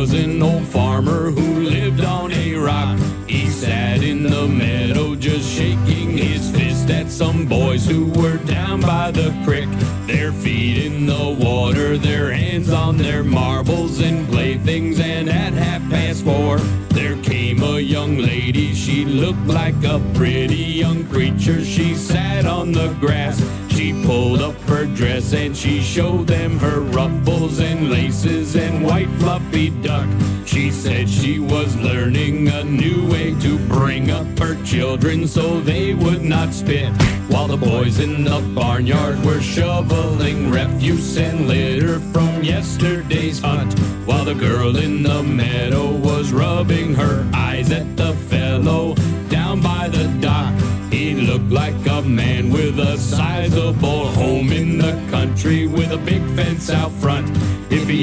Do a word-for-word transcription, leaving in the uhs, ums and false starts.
was an old farmer who lived on a rock. He sat in the meadow just shaking his fist at some boys who were down by the creek. Their feet in the water, their hands on their marbles and playthings, and at half past four there came a young lady. She looked like a pretty young creature. She sat on the grass. She pulled up her dress and she showed them her ruffles and laces and white fluffy duck. She said she was learning a new way to bring up her children so they would not spit, while the boys in the barnyard were shoveling refuse and litter from yesterday's hunt, while the girl in the meadow was rubbing her eyes at the fellow down by the dock. He looked like a man with a sizable home in the country with a big fence out front. If he